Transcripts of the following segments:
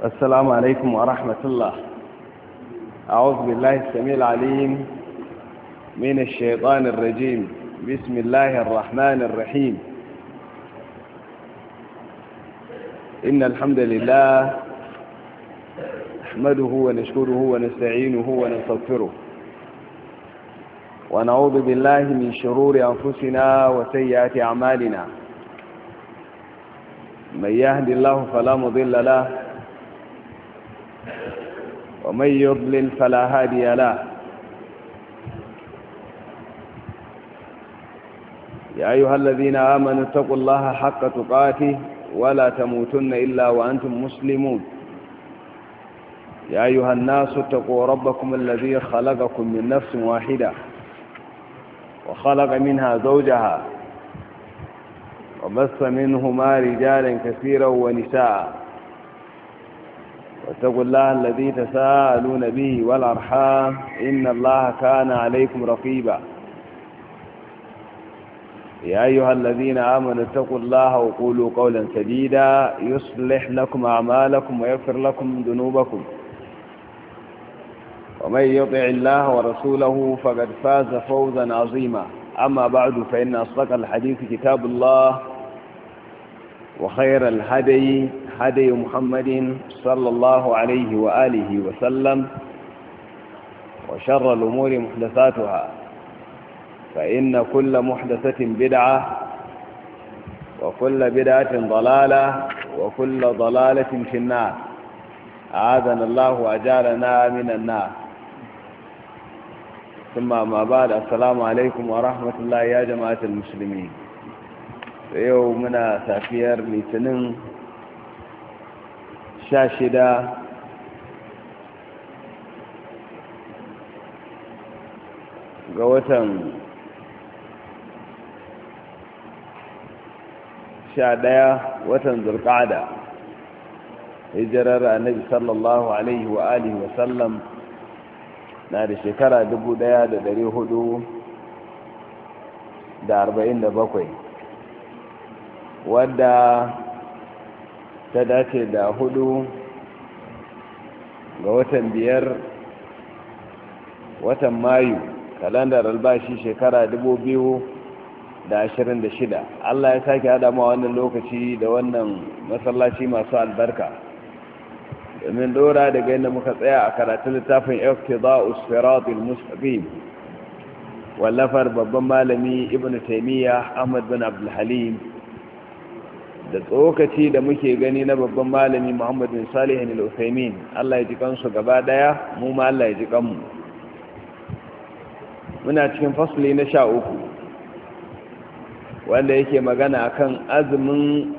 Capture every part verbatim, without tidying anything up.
السلام عليكم ورحمة الله. أعوذ بالله السميع العليم من الشيطان الرجيم. بسم الله الرحمن الرحيم. إن الحمد لله نحمده ونشكره ونستعينه ونستغفره ونعوذ بالله من شرور أنفسنا وسيئات أعمالنا. من يهد الله فلا مضل له ومن يضلل فلا هادي له. يا أيها الذين آمنوا اتقوا الله حق تقاته ولا تموتن إلا وأنتم مسلمون. يا أيها الناس اتقوا ربكم الذي خلقكم من نفس واحدة وخلق منها زوجها وبث منهما رجالا كثيرا ونساء واتقوا الله الذي تساءلون به والأرحام إن الله كان عليكم رقيبا. يا أيها الذين آمنوا اتقوا الله وقولوا قولا سديدا يصلح لكم أعمالكم ويغفر لكم ذنوبكم. ومن يطع الله ورسوله فقد فاز فوزا عظيما. أما بعد فإن أصدق الحديث كتاب الله وخير الهدي هدي محمد صلى الله عليه وآله وسلم وشر الأمور محدثاتها فإن كل محدثة بدعة وكل بدعة ضلالة وكل ضلالة في النار. أعاذنا الله وأجارنا من النار. ثم ما بعد، السلام عليكم ورحمة الله يا جماعة المسلمين. يومنا سافير لتنين شاشدة قوة شادية وتن ذو القعدة hijirar annabi sallallahu alaihi wa alihi wa sallam na da shekara dubu ɗaya da dari hudu da arba'in da bakwai, wadda ta dace da hudu ga watan biyar watan mayu kalandar albashi shekara dubu biyu da ashirin da shida. Allah ya sake hada ma wannan lokaci da wannan masallaci masu albarka domin dora daga yadda muka tsaya a karatun littafin iqtida'us siratal mustaqim wallafar babban malami ibnu taymiya ahmad bin abdul halim, da tsokaci da muke gani na babban malami muhammad bin salih al-uthaymin. Allah ya ji kansu gaba daya, mu ma Allah ya ji kanmu. muna cikin fasli na sha uku wanda yake magana akan azumin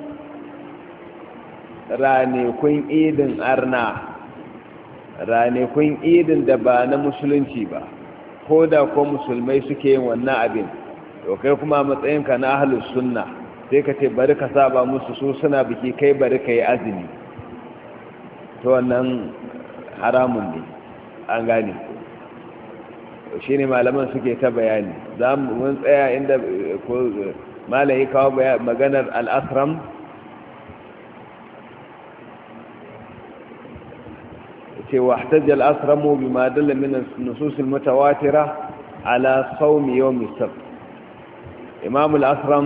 ranakun idin arna, ranakun idin da ba na musulunci ba, ko da ko musulmai suke yin wannan abin, to kai kuma matsayinka na ahlus sunna sai ka ce bari ka saba musu, su suna biki kai bari ka yi azumi, to wannan haramun ne. an gane shi ne malaman suke ta bayani. za mu mun tsaya inda malayi kawo maganar al'asram واحتج الأسرم بما دل من النصوص المتواترة على صوم يوم السبت. إمام الأسرم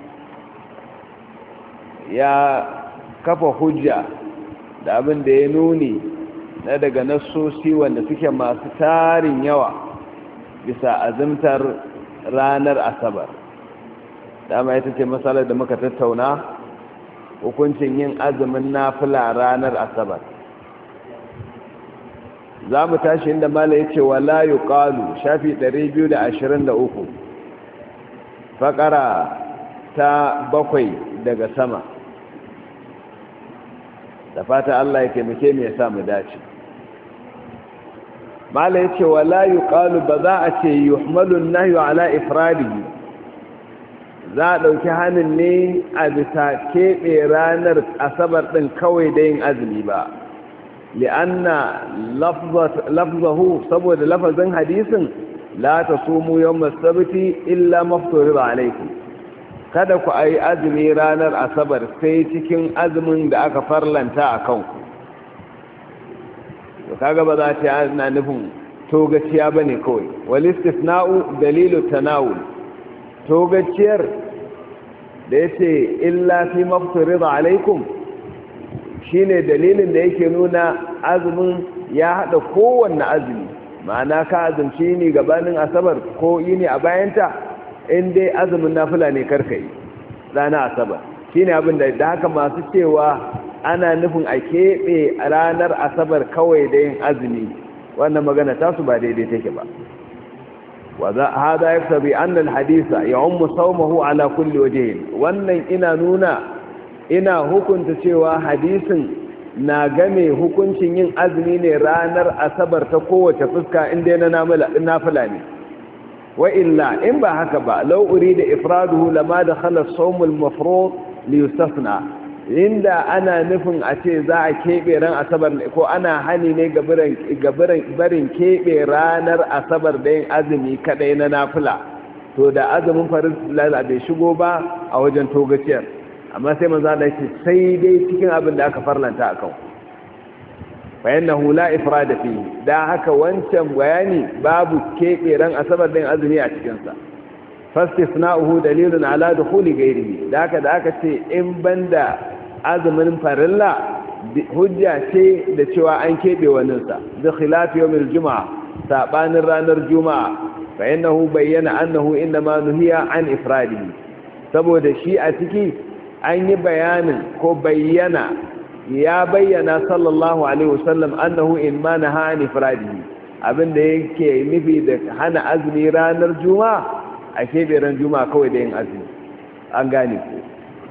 يا كفى حجة da abin da ya nuni na daga nassosi wanda suke masu tarin yawa bisa azumtar ranar asabar. dama ita ce matsalar da muka tattauna, hukuncin yin azumin nafila ranar asabar. za mu tashi inda mala ya ce wala yi ƙalu shafi ɗari biyu da ashirin da uku faƙara ta bakwai daga sama. da fata Allah ya taimake mu ya sa mu dace. mala ya ce wala yi ƙalu ba za a ce yi humalun nahi ala ifradihi, za a ɗauki hannun ne a bisa keɓe ranar asabar ɗin kawai da yin azumi ba. لأن لفظه سبب لفظ حديث لا تصوموا يوم السبت إلا ما افترض عليكم. kada ku ayi azumi ranar asabar sai cikin azumin da aka farlanta a kanku. to kaga ba za ta ana nufin togaciya bane kawai wal istisna'u dalilu tanawul togaciyar da yace illa fi mafturid alaikum shine dalilin da yake nuna azumin ya hada kowanne azumi ma'ana ka azumci ni gabanin asabar ko yini a bayanta in dai azumin nafila ne karkai ranar asabar shine abin da da haka masu cewa ana nufin a keɓe ranar asabar kawai da yin azumi wannan magana tasu ba daidai take ba وهذا يقتضي أن الحديث يعم صومه على كل وجه wannan ina nuna ina hukunta cewa hadisin na game hukuncin yin azumi ne ranar asabar ta kowace fuska inda na nafila ne wa illa in ba haka ba law urida ifraduhu lama dakhala as-sawm al-mafruḍ li yustasna inda ana nufin a ce za a keɓe ran asabar ko ana hani ne ga barin keɓe ranar asabar da yin azumi kaɗai na nafila to da azumin farin lalata bai shigo ba a wajen togaciyar amma sai manzo da ce sai dai cikin abin da aka farlanta a kan bayan na hula ifrada fi da haka wancan bayani babu keɓe ran asabar da yin azumi a cikinsa fastisna'uhu dalilun ala dukhuli ghairihi da haka da aka ce in banda azumin farilla hujja ce da cewa an keɓe waninsa da khilafi yawmil juma'a sabanin ranar juma'a fa innahu bayyana annahu inma nuhiya an ifradihi saboda shi a ciki an yi bayanin ko bayyana ya bayyana sallallahu alaihi wasallam annahu inma naha an ifradihi abinda yake nufi da hana azumi ranar juma'a a keɓe ran juma'a kawai da yin azumi an gane ku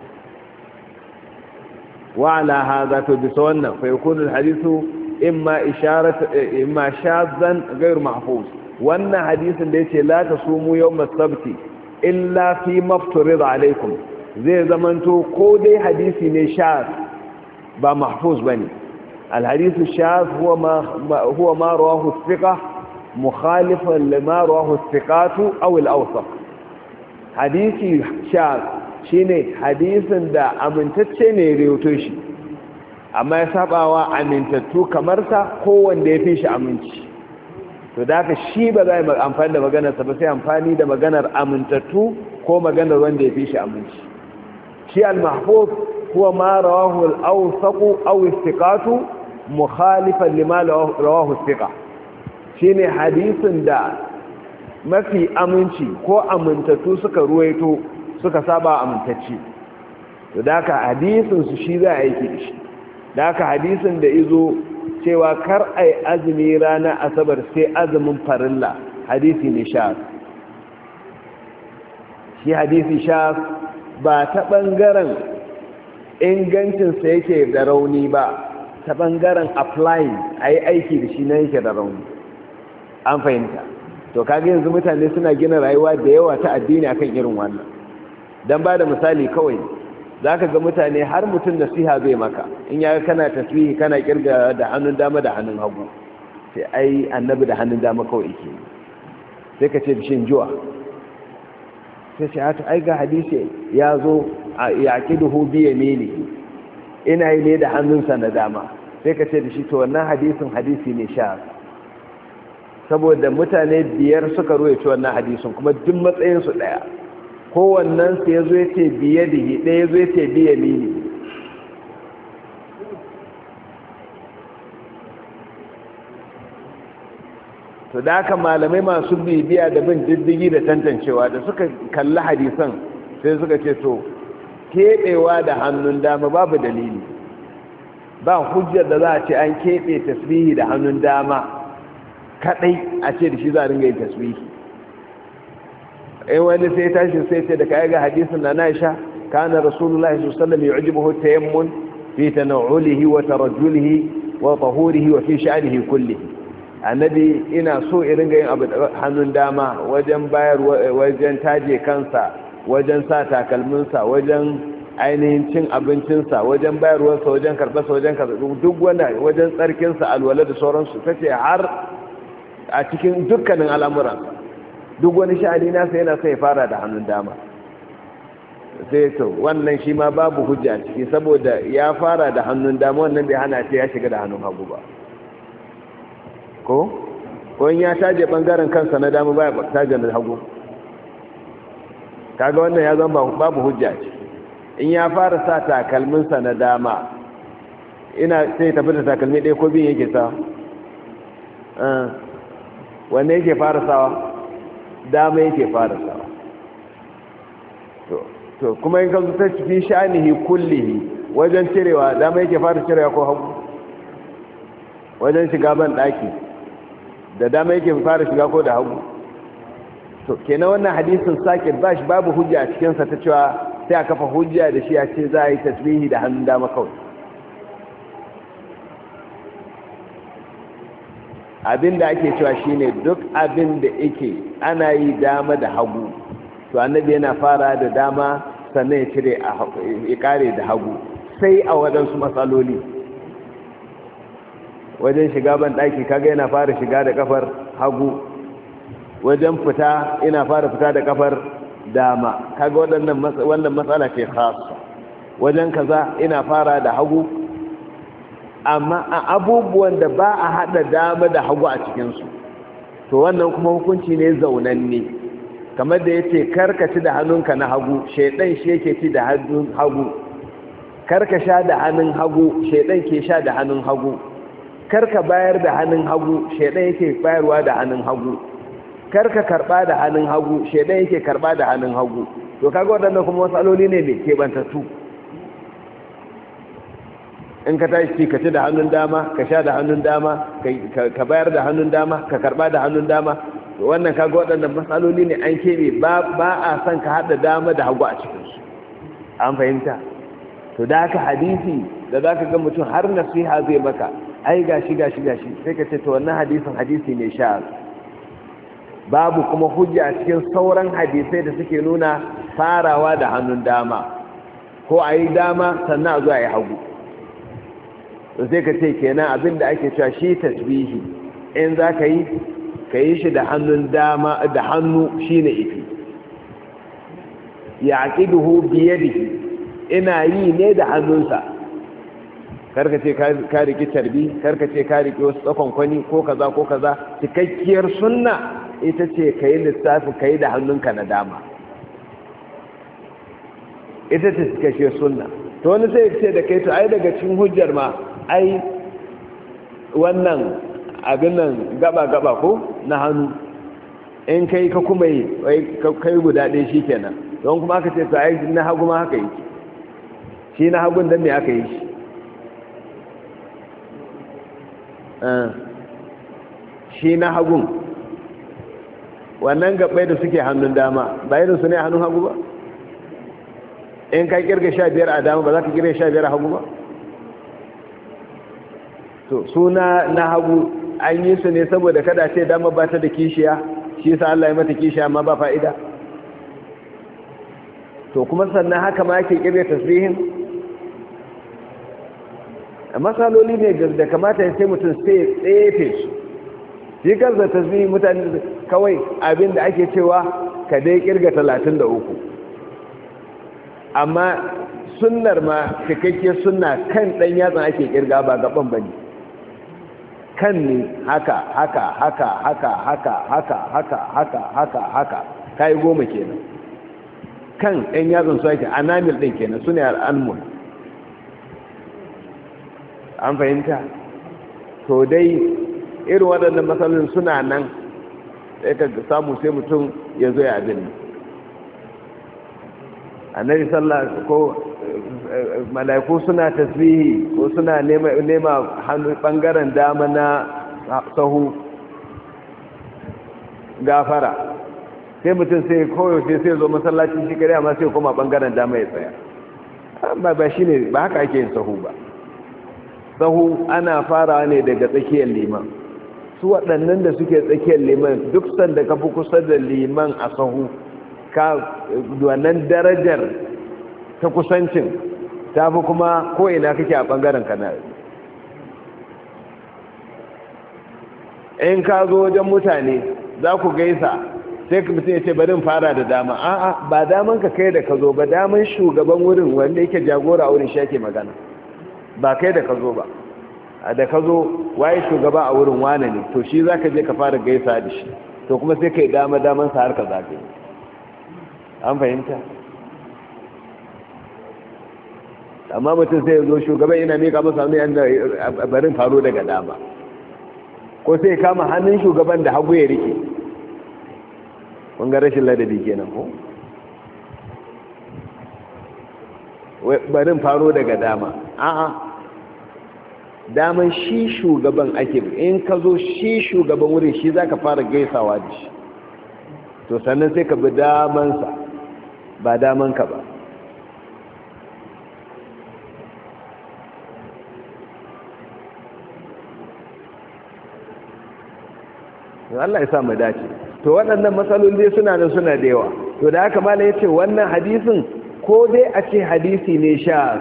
وعلى هذا تبصونا فيكون الحديث إما إشارة إما شاذا غير محفوظ وأن حديث ليس لا تصوموا يوم السبت إلا فيما افترض عليكم زي زمنتو قودي حديث نشاذ با محفوظ بني الحديث الشاذ هو ما هو ما رواه الثقة مخالفا لما رواه الثقات أو الأوثق حديث شاذ shine hadisin da amintacce ne riwayo shi amma ya sabawa amintattu kamar sa ko wanda ya fi shi aminci to da haka shi ba za a amfani da maganar sa ba sai amfani da maganar amintattu ko maganar wanda ya fi shi aminci shi al-mahfuz huwa ma rawahu al-awsaq aw istiqatu mukhalifan lima rawahu istiqa shine hadisin da mafi aminci ko amintattu suka ruwaito suka saba amintacci to da haka hadisin su shi za a yi da shi da haka hadisin da izo cewa kar ai azumi ranar asabar sai azumin farilla hadisi ne sha shi hadisi sha ba ta bangaren ingancinsa yake da rauni ba ta bangaren applying a yi aiki da shi na yake da rauni an fahimta to kaga yanzu mutane suna gina rayuwa da yawa ta addini akan irin wannan dan ba da misali kawai za ka ga mutane har mutum nasiha zai maka in ya kana tasbihi kana kirga da hannun dama da hannun hagu sai ai annabi da hannun dama kawai yake sai ka ce bishin juwa sai ce hata ai ga hadisi ya zo ya kiduhu biya mene ina yi ne da hannunsa na dama sai ka ce da shi to wannan hadisin hadisi ne sha saboda mutane biyar suka ruwaito wannan hadisin kuma duk matsayinsu ɗaya kowannen su ya zo ya ce biye da yi ɗaya zo ya ce biye mini to da haka malamai masu bibiya da bin diddigi da tantancewa da suka kalli hadisan sai suka ce to keɓewa da hannun dama babu dalili ba hujjar da za a ce an keɓe tasbihi da hannun dama kaɗai a ce da shi za a ringa yin tasbihi in wani sai tashi sai ce da kayi ga hadisin na Aisha kana rasulullahi sallallahu alaihi wasallam yu'jibuhu tayammun fi tanawulihi wa tarajjulihi wa tahurihi wa fi sha'nihi kullihi annabi ina so irin ga yin abu hannun dama wajen bayar wajen taje kansa wajen sa takalminsa wajen ainihin cin abincinsa wajen bayarwarsa wajen karɓarsa wajen karɓarsa duk wanda wajen tsarkinsa alwala da sauransu ta ce har a cikin dukkanin al'amuransa duk wani sha'ani nasa yana sai fara da hannun dama sai to wannan shi ma babu hujja ciki saboda ya fara da hannun dama wannan bai hana ce ya shiga da hannun hagu ba ko ko in ya taje bangaren kansa na dama baya taje na hagu kaga wannan ya zama babu hujja ce. In ya fara sa takalminsa na dama ina sai tafi da takalmi ɗaya ko biyu yake sa wanne yake fara sawa dama yake fara sawa to kuma in ka zuta fi sha'anihi kullihi wajen cirewa dama yake fara cirewa ko hagu wajen shiga ban daki da dama yake fara shiga ko da hagu to kenan wannan hadisin sake bashi babu hujja a cikin sa ta cewa sai a kafa hujja da shi a ce za a yi tasbihi da hannun dama kawai. Abin da ake cewa shine duk abin da yake ana yi dama da hagu to annabi yana fara da dama sannan ya cire ya kare da hagu sai a wadansu matsaloli wajen shiga ban daki kaga yana fara shiga da kafar hagu wajen fita ina fara fita da kafar dama kaga wadannan wannan matsala ce khassa wajen kaza ina fara da hagu amma a abubuwan da ba a hada dama da hagu a cikinsu to wannan kuma hukunci ne zaunanne kamar da yace karkaci da hannunka na hagu shedan shi yake ci da hannun hagu karka sha da hannun hagu shedan ke sha da hannun hagu karka bayar da hannun hagu shedan yake bayarwa da hannun hagu karka karba da hannun hagu shedan yake karba da hannun hagu to kaga wadannan kuma matsaloli ne mai kebantattu in ka tashi ka ci da hannun dama ka sha da hannun dama ka bayar da hannun dama ka karba da hannun dama wannan kaga waɗannan matsaloli ne an keɓe ba a son ka haɗa dama da hagu a cikinsu an fahimta to da haka hadisi da za ka ga mutum har nasiha zai maka ai gashi gashi gashi sai ka ce to wannan hadisin hadisi ne sha babu kuma hujja a cikin sauran hadisai da suke nuna farawa da hannun dama ko a yi dama sannan a zo a yi hagu sai ka ce kenan abin da ake cewa shi tasbihi in za ka yi ka yi shi da hannun dama da hannu shi ne ifi ya aƙiduhu biyadihi ina yi ne da hannunsa karka ce ka riki tarbi karka ce ka riki wasu tsakonkwani ko kaza ko kaza cikakkiyar sunna ita ce ka yi lissafi ka yi da hannunka na dama ita ce cikakkiyar sunna to wani sai ce da kai to ai daga cikin hujjar ma ai wannan abin nan gaba-gaba ko na hannu in kai ka kuma yi kai guda ɗaya shi kenan don kuma aka ce to ai na hagu ma haka yi shi na hagun don me aka yi shi shi na hagun wannan gabai da suke hannun dama ba irin su ne hannun hagu ba in ka kirga sha biyar a dama ba za ka kirga sha biyar a hagu ba to suna na hagu an yi su ne saboda kada ce dama ba ta da kishiya shi sa Allah ya mata kishiya amma ba fa'ida to kuma sannan haka ma yake kirga tasbihin masaloli ne da kamata ya sai mutum sai tsefe su shi kansa tasbihi mutane kawai abin da ake cewa ka dai kirga talatin da uku amma sunnar ma cikakkiyar sunna kan ɗan yatsan ake kirga ba gaban ba ne kan ne haka haka haka haka haka haka haka haka haka haka ka yi goma kenan kan ɗan yatsan su ake anamil ɗin kenan su ne al'almun an fahimta to dai irin waɗannan matsalolin suna nan sai ka samu sai mutum ya zo ya abin annabi sallallahu ko malaiku suna tasbihi ko suna nema nema hannu bangaren dama na sahu gafara sai mutum sai koyo sai sai zo masallaci shi kare amma sai kuma bangaren dama ya tsaya amma ba shine ba haka ake yin sahu ba sahu ana farawa ne daga tsakiyar liman su waɗannan da suke tsakiyar liman duk sanda ka fi kusa da liman a sahu ka wannan darajar ta kusancin ta fi kuma ko'ina kake a ɓangaren kanar in ka zo wajen mutane za ku gaisa sai ka mutum ya ce barin fara da dama a'a ba daman ka kai da ka zo ba daman shugaban wurin wanda yake jagora a wurin shi ake magana ba kai da ka zo ba da ka zo waye shugaba a wurin wane ne to shi za ka je ka fara gaisa da shi to kuma sai ka yi dama damansa har ka zaɓe an fahimta amma mutum sai ya zo shugaban yana mika masa wani yadda barin faro daga dama ko sai kama hannun shugaban da hagu ya rike ga rashin ladabi kenan ko barin faro daga dama a'a daman shi shugaban ake in ka zo shi shugaban wurin shi za ka fara gaisawa da shi to sannan sai ka bi damansa ba damanka ba Allah ya sa mu dace to waɗannan matsaloli suna da suna da yawa to da haka malai yace wannan hadisin ko dai a ce hadisi ne sha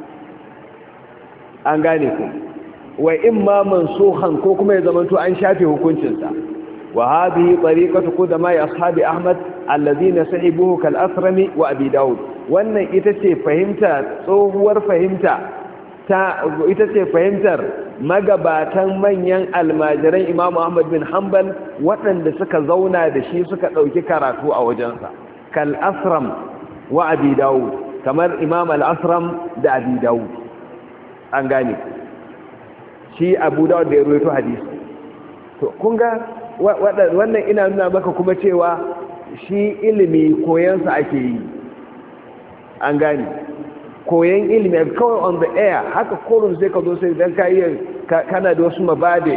an gane ku wa imma mansukhan ko kuma ya zamanto an shafe hukuncin sa wa hadhihi tariqatu qudama ashabi ahmad alladhina sahibuhu kal asrami wa abi daud wannan ita ce fahimta tsohuwar fahimta ta ita ce fahimtar magabatan manyan almajiran imamu ahmad bin hanbal waɗanda suka zauna da shi suka ɗauki karatu a wajensa kal asram wa abi dawud kamar imam al-asram da abi dawud an gane shi abu dawud da ya ruwaito hadisi to kun ga wannan ina nuna maka kuma cewa shi ilimi koyansa ake yi an gane koyan ilimi kawai on the air haka kolon sai ka zo sai don ka iya kana da wasu mabade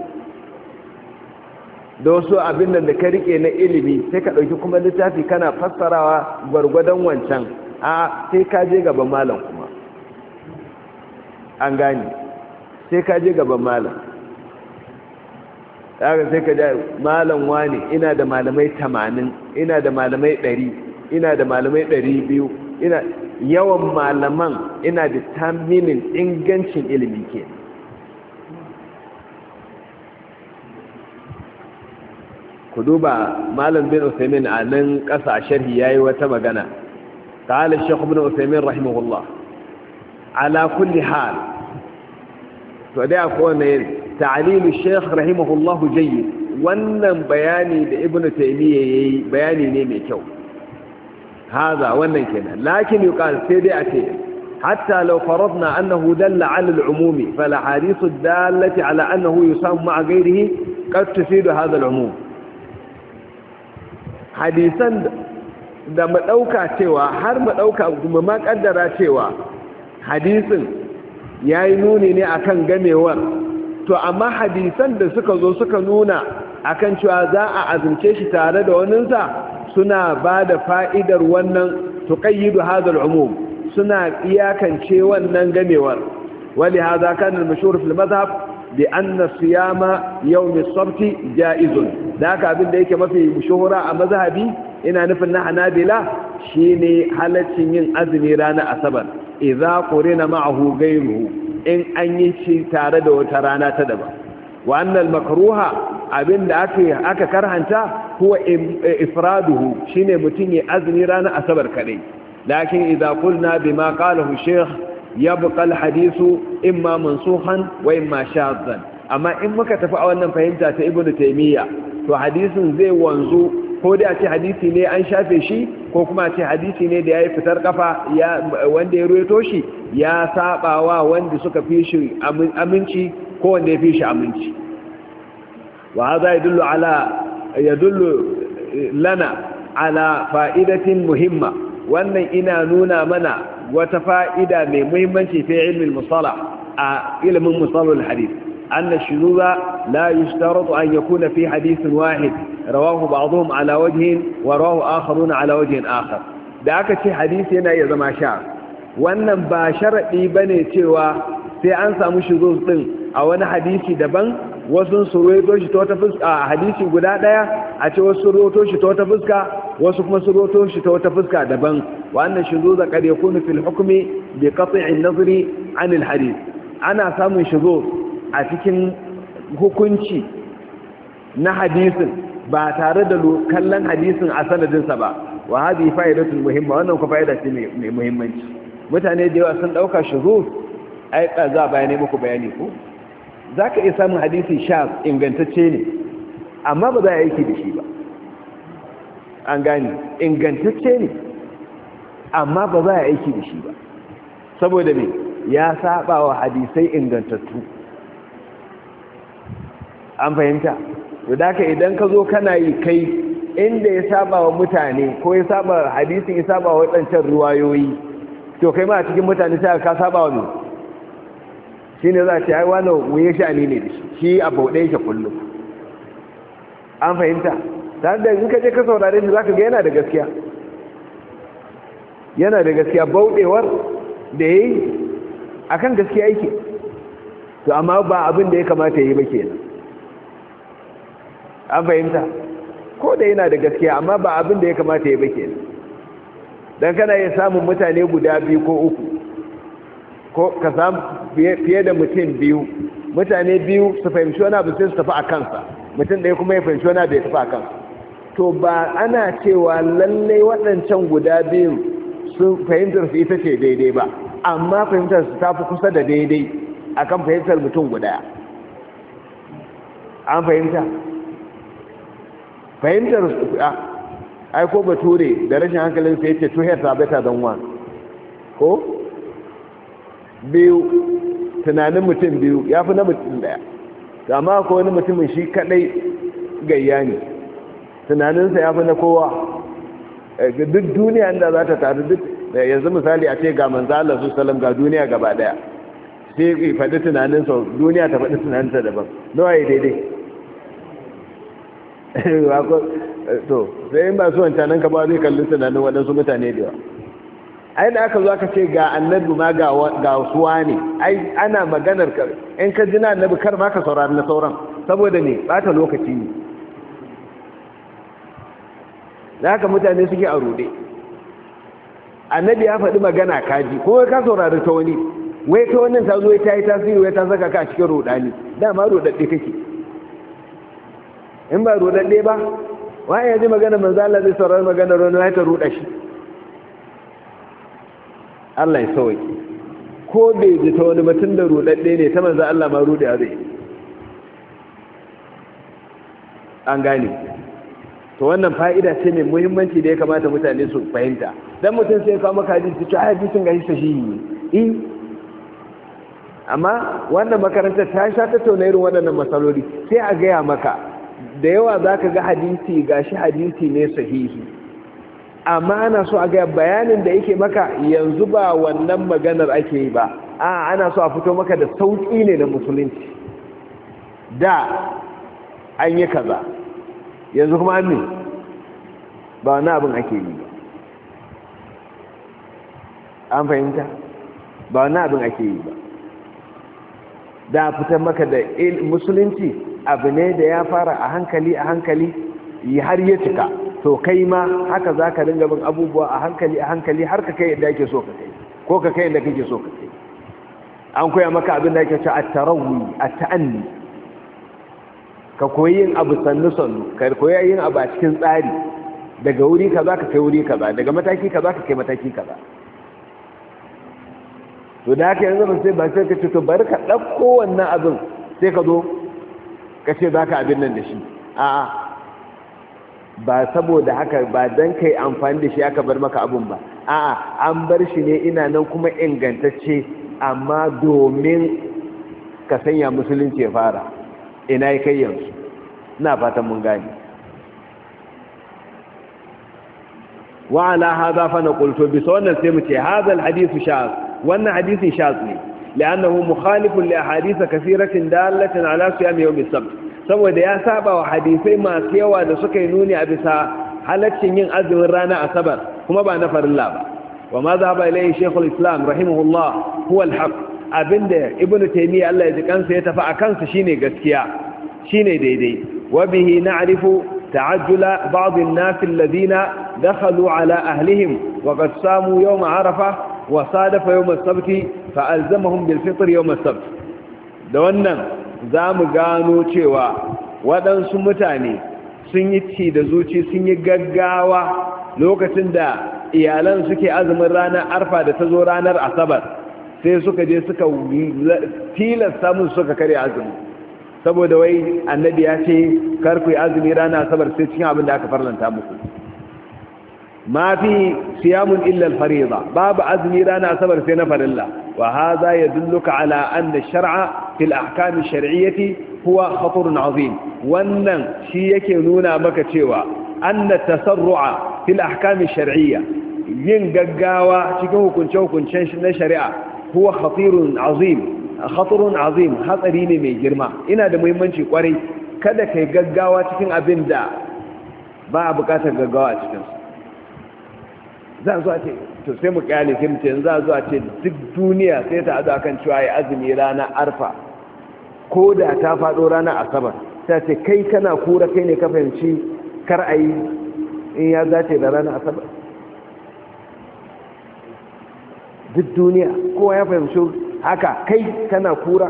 da wasu abin da ka rike na ilimi sai ka ɗauki kuma littafi kana fassarawa gwargwadon wancan a sai ka je gaban malam kuma an gani sai ka je gaban malam daga sai ka je malam wani ina da malamai tamanin ina da malamai ɗari ina da malamai ɗari biyu ina yawan malaman ina da taminin ingancin ilimi ke ku duba malam bin Usaimin a nan ƙasa sharhi yayi wata magana qala Sheikh Ibn Usaimin rahimahullah ala kulli hal to dai akwai ne ta'lil Sheikh rahimahullah jayyid wannan bayani da Ibn Taymiyyah yayi bayani ne mai kyau هذا wannan kenan lakin yuqal sai dai ace hatta law faradna annahu dalla ala al-umumi fala hadithu dallati ala annahu yusam ma'a ghayrihi qad tufidu hadha al-umum hadisan da mu dauka cewa har mu dauka kuma ma kaddara cewa hadisin yayi nuni ne akan gamewar to amma hadisan da suka zo suka nuna akan cewa za a azumce shi tare da waninsa suna ba da fa'idar wannan tuƙayyidu hazar umum suna iyakance wannan gamewar wali haza kan al-mashhur fil madhhab bi anna siyama yawm as-sabt jaizun da haka abin da yake mafi shuhura a mazhabi ina nufin na Hanabila shine halaccin yin azumi ranar asabar idza qurina ma'ahu ghayruhu in an yi shi tare da wata rana ta daban wa anna al-makruha abinda aka aka karhanta huwa ifraduhu shine mutun ya azumi ranar asabar kadai lakin idza qulna bima qalahu shaykh yabqa alhadithu imma mansukhan wa imma shadhan amma in muka tafi a wannan fahimta ta ibnu taymiya to hadisin zai wanzu ko da ce hadisi ne an shafe shi ko kuma ce hadisi ne da yayi fitar kafa ya wanda ya ruwaito shi ya sabawa wanda suka fi shi aminci ko wanda ya fi shi aminci وهذا يدل على يدل لنا على فائدة مهمة وأن إنا نونا منا وتفائدة من مهمة في علم المصطلح إلى من مصطلح الحديث أن الشذوذ لا يشترط أن يكون في حديث واحد رواه بعضهم على وجه ورواه آخرون على وجه آخر ذاك في حديثنا إذا ما شاء وأن باشر إبني توا في أنسى مشذوذ أو أن حديثي دبن wasu suroto shi ta wata fuska a hadisi guda daya a ce wasu suroto shi ta wata fuska wasu kuma suroto shi ta wata fuska daban wannan shuzuza kad yakunu fil hukmi bi qat'i an-nazri 'an al-hadith ana samun shuzuz a cikin hukunci na hadisin ba tare da kallon hadisin a sanadin sa ba wa hadhihi fa'idatun muhimma wannan ku fa'ida ce mai muhimmanci mutane da yawa sun dauka shuzuz ai kaza bayani muku bayani ko za ka iya samun hadisi shaz ingantacce ne amma ba za a aiki da shi ba an gani ingantacce ne amma ba za a aiki da shi ba saboda ne ya saba wa hadisai ingantattu an fahimta da haka idan ka zo kana yi kai inda ya saba wa mutane ko ya saba hadisin ya saba wa waɗancan ruwayoyi to kai ma a cikin mutane sai ka saba wa mai shi ne za a ce ai wani wuye sha'ani ne da shi shi a bauɗe yake kullum an fahimta tare da in ka je ka saurare shi za ka ga yana da gaskiya yana da gaskiya bauɗewar da ya yi a kan gaskiya yake to amma ba abin da ya kamata ya yi ba kenan an fahimta ko da yana da gaskiya amma ba abin da ya kamata ya yi ba kenan don kana iya samun mutane guda biyu ko uku ko ka samu fiye da mutum biyu mutane biyu su fahimci wani abu sai su tafi a kansa mutum ɗaya kuma ya fahimci wani abu ya tafi a kansa to ba ana cewa lallai waɗancan guda biyu su fahimtar su ita ce daidai ba amma fahimtar su ta fi kusa da daidai akan fahimtar mutum guda an fahimta fahimtar su a ai ko bature da rashin hankalin sai ce two heads are better than one ko biyu tunanin mutum biyu ya fi na mutum daya amma ko wani mutumin shi kadai gayya ne tunaninsa ya fi na kowa duk duniya inda za ta taru duk yanzu misali a ce ga manzala su salam ga duniya gaba daya sai faɗi tunaninsa duniya ta faɗi tunaninsa daban nawa ya daidai to sai in ba su wancanan ka ba zai kalli tunanin waɗansu mutane da yawa ai da aka zo aka ce ga annabi ma ga suwa ne ai ana maganar ka in ka jina annabi kar ma ka saurari na sauran saboda ne bata lokaci ne da haka mutane suke a rude annabi ya faɗi magana kaji kuma ka saurari ta wani wai ta wannan ta zo ta yi tasiri wai ta saka ka a cikin rudani dama rudadde kake in ba rudadde ba wai ya ji magana manzo Allah zai saurari maganar wani ya ta ruda shi Allah ya sauki ko bai ji ta wani mutum da rudadde ne ta manzo Allah ma rude zai an gane to wannan fa'ida ce mai muhimmanci da ya kamata mutane su fahimta dan mutum sai ya kawo maka hadisi to ai hadisin ga shi sahihi ne eh amma wannan makarantar ta sha tattauna irin waɗannan matsaloli sai a gaya maka da yawa zaka ga hadisi gashi hadisi ne sahihi amma ana so a ga bayanin da yake maka yanzu ba wannan maganar ake yi ba a ana so a fito maka da sauki ne na musulunci da an yi kaza yanzu kuma an ne ba wani abin ake yi ba an fahimta ba wani abin ake yi ba da fitar maka da musulunci abu ne da ya fara a hankali a hankali har ya cika to kai ma haka za ka dinga bin abubuwa a hankali a hankali har ka kai yadda ake so ka kai ko ka kai yadda kake so ka kai an koya maka abin da ake ce a tarawi a ta'anni ka koyi yin abu sannu sannu ka koyi yin abu a cikin tsari daga wuri kaza ka kai wuri kaza daga mataki kaza ka kai mataki kaza to da haka yanzu ba sai ba sai ka ce to bari ka ɗauko wannan abin sai ka zo ka ce za ka abin nan da shi a'a ba saboda haka ba don kai amfani da shi aka bar maka abin ba a'a an bar shi ne ina nan kuma ingantacce amma domin ka sanya musulunci ya fara ina yi kai yanzu ina fatan mun gani wa ala hadha fa naqultu bi wannan sai mu ce hadha alhadith shaz wannan hadisin shaz ne li'annahu mukhalifun li ahadith kathiratin dalatin ala siyam yawm as-sabt saboda ya saba wa hadisai masu yawa da suka yi nuni a bisa halaccin yin azumin rana asabar kuma ba na farilla ba wa ma zaba ilayhi shaykhul islam rahimahullah huwa al-haq abinda ibnu taymiya Allah ya ji kansa ya tafi akan sa shine gaskiya shine daidai wa bihi na'rifu ta'ajjula ba'd an-nas alladhina dakhalu ala ahlihim wa qad samu yawm arafah wa sadafa yawm as-sabt fa alzamahum bil fitr yawm as-sabt da wannan zamu gano cewa waɗansu mutane sun yi ci da zuci sun yi gaggawa lokacin da iyalan suke azumin ranar arfa da ta zo ranar asabar sai suka je suka tilasta musu suka karya azumi saboda wai annabi ya ce kar ku yi azumi rana asabar sai cikin abin da aka farlanta muku ma fi siyamun illa al-fariida babu azumi rana asabar sai na farilla wa hadha yadulluka ala anna ash-shar'a fil ahkam ash-shar'iyyah huwa khatarun 'azim wannan shi yake nuna maka cewa anna tasarru'a fil ahkam ash-shar'iyyah yin gaggawa cikin hukunce hukuncen na shari'a huwa khatirun 'azim khatarun 'azim hatsari ne mai girma ina da muhimmanci kwarai kada kai gaggawa cikin abin da ba a bukatar gaggawa a cikin za a zo a ce to sai mu kyale kimce za a zo a ce duk duniya sai ta azu akan cewa ya azumi rana arfa ko da ta faɗo rana asabar ta ce kai kana kura kai ne ka fahimci kar a yi in ya zace da rana asabar duk duniya kowa ya fahimci haka kai kana kura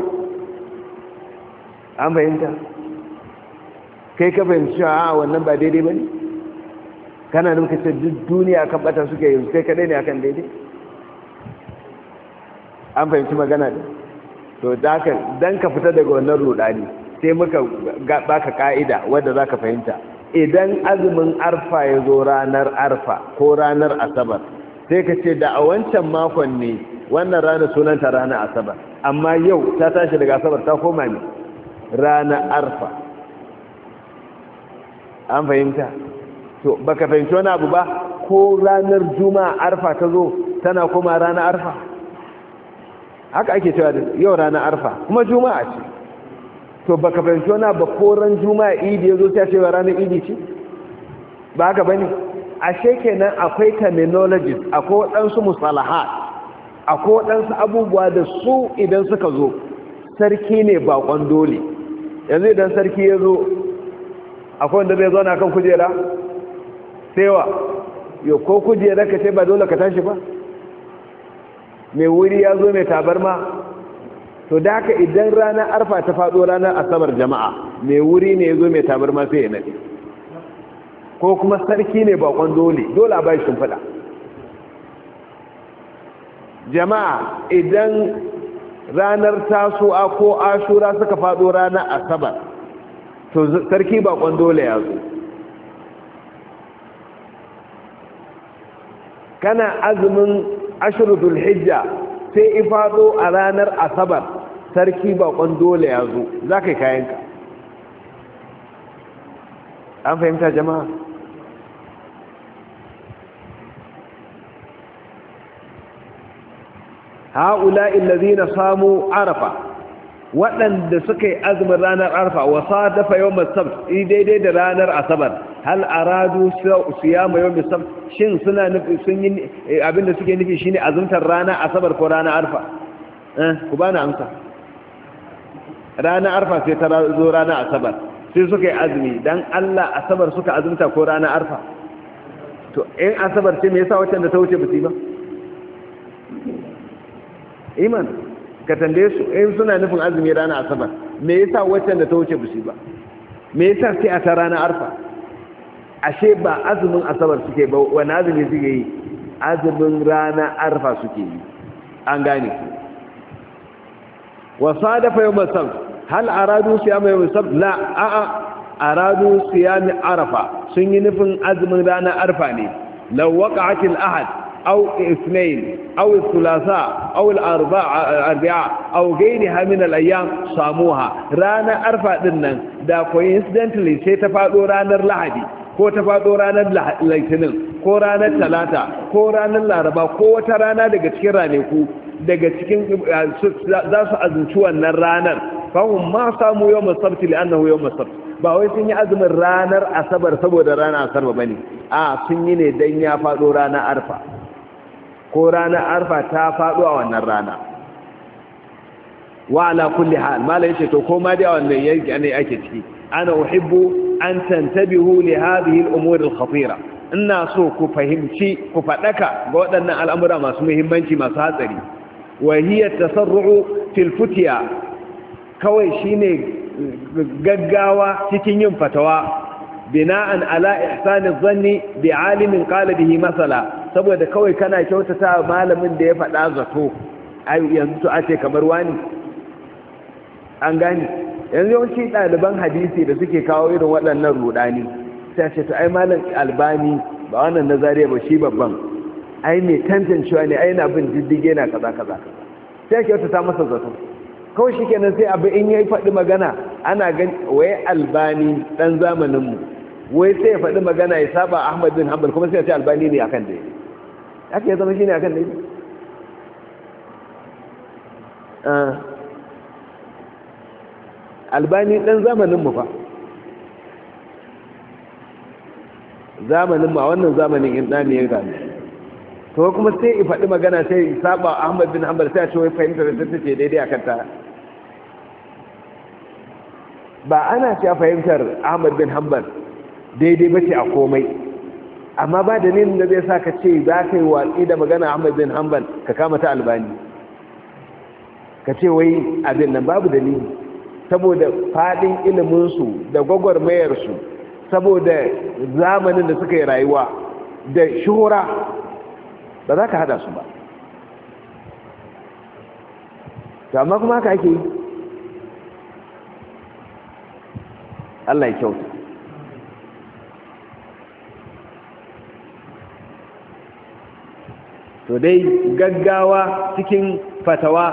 an fahimta kai ka fahimci a wannan ba daidai ba ne kana da muka ce duk duniya kan bata suke yanzu kai kadai ne akan daidai an fahimci magana da to dan ka fita daga wannan rudani sai muka baka ka'ida wadda za ka fahimta idan azumin arfa ya zo ranar arfa ko ranar asabar sai ka ce da a wancan makon ne wannan ranar sunanta ranar asabar amma yau ta tashi daga asabar ta koma ne ranar arfa an fahimta to baka fahimci wani abu ba ko ranar juma'a arfa ta zo tana koma ranar arfa haka ake cewa yau ranar arfa kuma juma'a ce to baka fahimci wani abu ko ran juma'a idi ya zo ta ce ranar idi ce ba haka bane ashe kenan akwai terminologies akwai waɗansu musalahat akwai waɗansu abubuwa da su idan suka zo sarki ne bakon dole yanzu idan sarki ya zo akwai wanda zai zauna kan kujera sewa yau ko kujera ka ce ba dole ka tashi ba mai wuri ya zo mai tabarma to da haka idan ranar arfa ta faɗo ranar asabar jama'a mai wuri ne ya zo mai tabarma sai ya naɗe ko kuma sarki ne bakon dole dole a bai shimfiɗa jama'a idan ranar tasu'a ko ashura suka faɗo ranar asabar to sarki bakon dole ya zo kana azumin ashirul hijja sai ifado a ranar asabar sarki bakon dole ya zo za ka yi kayanka an fahimta jama'a ha'ula illazina samu arafa waɗanda suka yi azumin ranar arfa wasa dafa yau masabt daidai da ranar asabar hal aradu siyama yau masabt shin suna nufi sun yi abinda suke nufi shine azumtar ranar asabar ko ranar arfa eh ku bani amsa ranar arfa sai ta zo ranar asabar sai suka yi azumi dan Allah asabar suka azumta ko ranar arfa to in asabar ce me yasa wacce da ta wuce ba su ba iman ka tambaye su in suna nufin azumi ranar asabar me yasa waccan da ta wuce bushi ba me yasa sai a ta ranar arfa ashe ba azumin asabar suke ba wani azumi suke yi azumin ranar arfa suke yi an gane wa sadafa yawm as-sabt hal aradu siyam yawm as-sabt la a a aradu siyam arafa sun yi nufin azumin ranar arfa ne law waqa'at al-ahad أو اثنين أو الثلاثاء أو الأربعاء أو غيرها من الأيام صاموها رانا أرفع دنن دا coincidentally sai ta faɗo ranar lahadi ko ta faɗo ranar litinin ko ranar talata ko ranar laraba ko wata rana daga cikin raneku daga cikin za su azunci wannan ranar fahim ma samu yau masabti li'annahu yau masabti ba wai sun yi azumin ranar asabar saboda ranar asabar ba ne a sun yi ne don ya faɗo ranar arfa ko ranar arfa ta faɗo a wannan rana wa ala kulli hal mala yace to koma dai a wannan yanki ne ake ciki ana uhibbu an tantabihu li hadhihi al-umur al-khatira ina so ku fahimci ku fadaka ga waɗannan al'amura masu muhimmanci masu hatsari wa hiya tasarru'u fil futiya kawai shine gaggawa cikin yin fatawa bina'an ala ihsani dhanni bi alimin qala bihi masala saboda kawai kana kyautata malamin da ya faɗa zato ai yanzu to a ce kamar wani an gani yanzu yawanci ɗaliban hadisi da suke kawo irin waɗannan rudani sai ce to ai malam albani ba wannan nazariya ba shi babban ai mai tantancewa ne ai na bin diddige na kaza kaza sai ke wata ta masa zato kawai shi kenan sai abu in ya faɗi magana ana gan wai albani ɗan zamaninmu wai sai ya faɗi magana ya saba ahmad bin hanbal kuma sai ya ce albani ne akan dai aka ya zama shi ne akan dai albani ɗan zamaninmu fa zamaninmu a wannan zamanin in ɗani ya gani to kuma sai ya faɗi magana sai ya saba ahmad bin hanbal sai ya ce wai fahimtar da ta ce daidai akan ta ba ana cewa fahimtar ahmad bin hanbal daidai bace a komai amma ba dalilin da zai sa ka ce za ka yi watsi da magana ahmad bin hanbal ka kama ta albani ka ce wai abin nan babu dalili saboda fadin iliminsu da gwagwarmayarsu saboda zamanin da suka yi rayuwa da shuhura ba za ka hada su ba amma kuma haka ake yi Allah ya kyauta to dai gaggawa cikin fatawa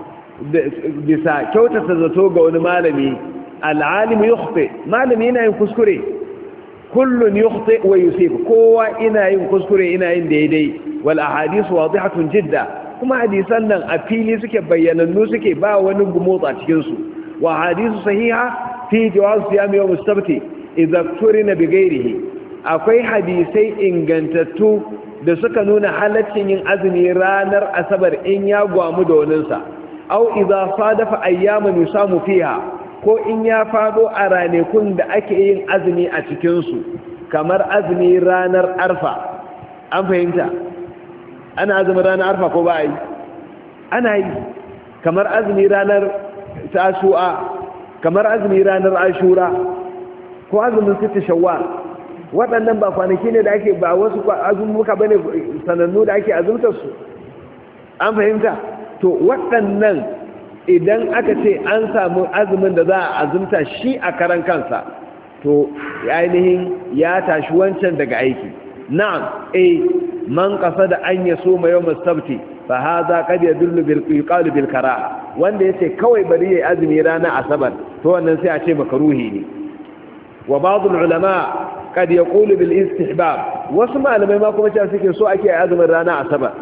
bisa kyautata zato ga wani malami al'alim yukhti malami yana yin kuskure kullun yukhti wa yusib kowa ina yin kuskure ina yin daidai wal ahadith wadihatun jidda kuma hadisan nan a fili suke bayyanannu suke ba wani gumotsa cikin su wa hadithu sahiha fi jawaz siyam yawm as-sabt idza turina bi ghayrihi akwai hadisai ingantattu da suka nuna halaccin yin azumi ranar asabar in ya gwamu da waninsa au idza sadafa ayyaman yusamu fiha ko in ya fado a ranakun da ake yin azumi a cikin su kamar azumi ranar arfa an fahimta ana azumi ranar arfa ko ba yi ana yi kamar azumi ranar tasu'a kamar azumi ranar ashura ko azumin sita shawwal waɗannan ba kwanaki ne da ake ba wasu azumuka bane sanannu da ake azumtar su an fahimta to waɗannan idan aka ce an samu azumin da za a azumta shi a karan kansa to ainihin ya tashi wancan daga aiki na'am eh man qasada an yasuma yawm as-sabt fa hadha qad yadullu bil yuqalu bil karaha wanda yace kawai bari yayi azumi ranar asabar to wannan sai a ce makruhi ne wa ba'd al-ulama kad yaqulu bil istihbab wasu malamai ma kuma cewa suke so ake azumin rana asabar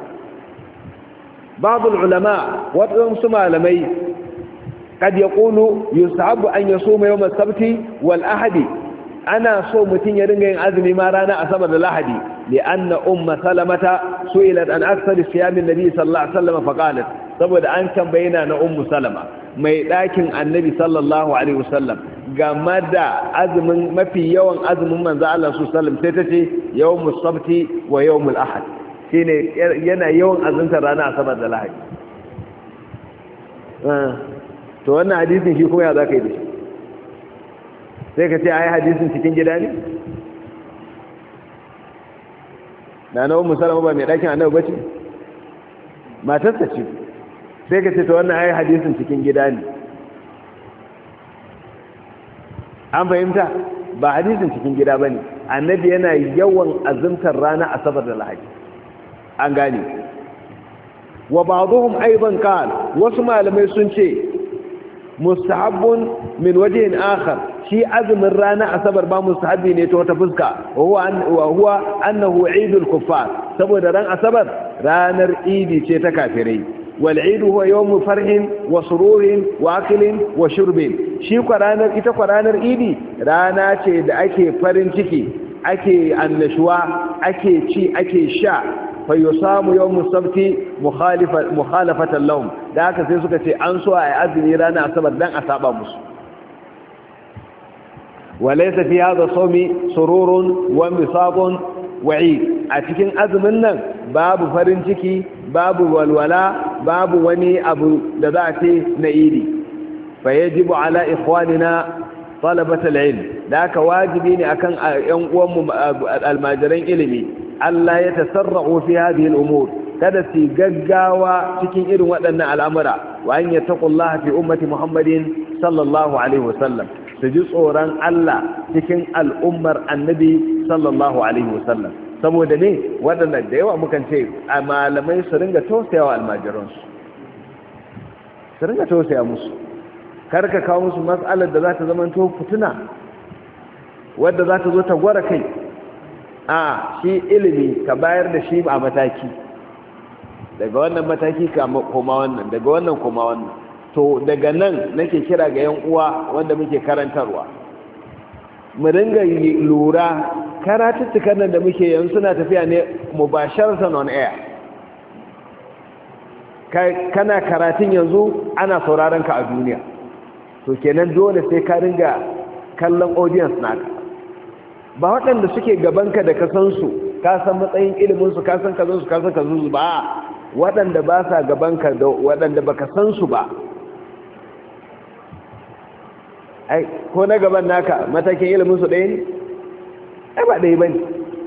بعض العلماء wasu malamai kad yaqulu yusahabu an yasuma yawm as-sabt wal ahad ana so mutun ya ringa yin azumi ma rana asabar da lahadi lianna umma salamata su'ilat an akthar siyam an-nabi sallallahu alaihi wasallam faqalat saboda an tambayina na ummu salama mai dakin annabi sallallahu alaihi wasallam game da azumin mafi yawan azumin manzo Allah sallallahu alaihi wasallam sai tace yawmus sabt wa yawmul ahad shine yana yawan azuntar rana asabar da lahadi to wannan hadisin shi kuma ya zaka yi da shi sai ka ce ai hadisin cikin gida ne na na ummu salama ba mai dakin annabi bace matarsa ce sai ka ce to wannan ai hadisin cikin gida ne an fahimta ba hadisin cikin gida bane annabi yana yawan azumtar rana asabar da lahadi an gane wa ba'dhum aidan qala wasu malamai sun ce mustahabbun min wajhin akhar shi azumin rana asabar ba mustahabbi ne ta wata fuska wa huwa annahu eidul kuffar saboda ran asabar ranar idi ce ta kafirai wal eid huwa yawm farhin wa sururin wa aklin wa shurbin shi kwa ranar ita kwa ranar idi rana ce da ake farin ciki ake annashuwa ake ci ake sha fayyusamu yawon sabti mukhalafatan lahum da haka sai suka ce an so a yi azumi rana asabar dan a saba musu walaysa fi hadha sawmi sururun wa misaqun wa'id a cikin azumin nan babu farin ciki babu walwala babu wani abu da za a ce na idi fa yajibu ala ikhwanina talabatul ilm da haka wajibi ne akan yan uwanmu almajiran ilimi Allah ya tasarra'u fi hadhihi al-umur kada su gaggawa cikin irin waɗannan al'amura wa an yattaqullaha fi ummati Muhammadin sallallahu alaihi wasallam su ji tsoron Allah cikin al'ummar annabi sallallahu alaihi wasallam saboda ne waɗannan da yawa mukan ce a malamai su ringa tausayawa almajiransu su ringa tausaya musu karka kawo musu matsalar da za ta zama to fituna wadda za ta zo ta gwara kai a shi ilimi ka bayar da shi a mataki daga wannan mataki ka koma wannan daga wannan koma wannan to daga nan nake kira ga yan uwa wanda muke karantarwa mu ringa lura karatuttukan nan da muke yanzu suna tafiya ne mubasharatan on air kana karatun yanzu ana sauraron ka a duniya to kenan dole sai ka ringa kallon audience naka ba waɗanda suke gabanka da kasansu ka san matsayin iliminsu ka san kazansu ka san kazansu ba waɗanda ba sa gabanka da waɗanda ba ka san su ba ai ko na gaban naka matakin iliminsu ɗaya ne ai ba ɗaya ba ne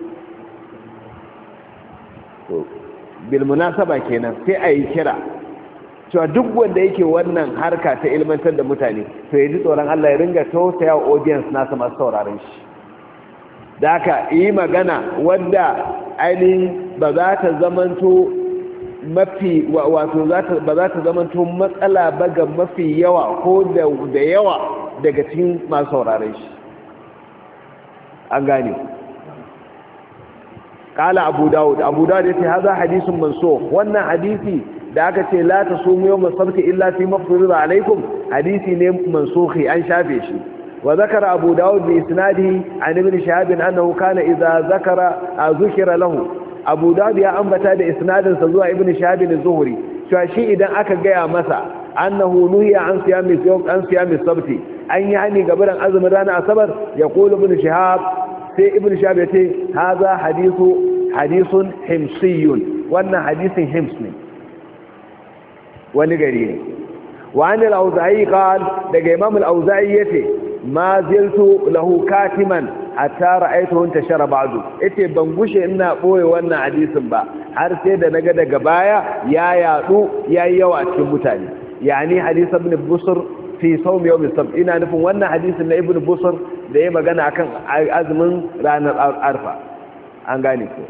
to bilmunasaba kenan sai a yi kira cewa duk wanda yake wannan harka ta ilmantar da mutane to ya ji tsoron Allah ya ringa tausaya wa audience nasa masu sauraron shi da aka yi magana wadda ainihin ba za ta zamanto mafi wato ba za ta zamanto matsala ba ga mafi yawa ko da yawa daga cikin masu sauraron shi an gane kala abu dawud abu dawud ya ce haza hadisun manso wannan hadisi da aka ce la ta sumu yau masarki illa fi mafirza alaikum hadisi ne mansuhi an shafe shi wa zakara abu dawud bi isnadihi an ibn shahab annahu kana idza zakara zukira lahu abu dawud ya ambata da isnadin sa zuwa ibn shahab az-zuhri cewa shi idan aka gaya masa annahu nuhiya an siyami yawm an siyami sabti an yani gabaran azumin ranar asabar ya qulu ibn shahab sai ibn shahab ya ce hadha hadithu hadithun himsiyun wannan hadisin hims ne wani gari ne wa an al-auza'i qal daga imam al-auza'i yace ma ziltu lahu katiman hatta ra'aytuhu intashara ba'du yace ban gushe ina boye wannan hadisin ba har sai da naga daga baya ya yadu yayi yawa cikin mutane yani hadith ibn busr fi sawm yawm as-sabt ina nufin wannan hadisin na ibn busr da ya magana akan azumin ranar arfa an gane ko